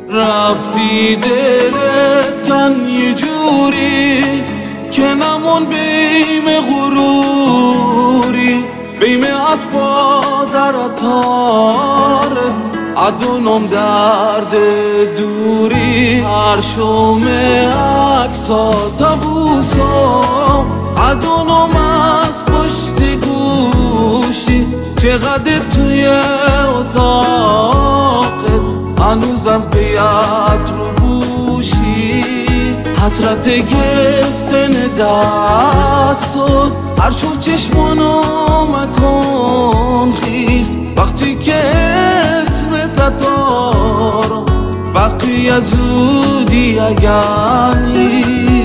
رفتی دلت کن یه جوری که نمون بیم غروری، بیم اسبا در اتاره ادونم درد دوری. هر شوم اکسا تبوسم ادونم از پشت گوشی، چقدر توی اتاقت هنوزم بیاد رو بوشی. حسرت گفتن دستت هر شو چشمانو مکن خیز، وقتی که اسمت دارم بقیه زودی اگر نیست.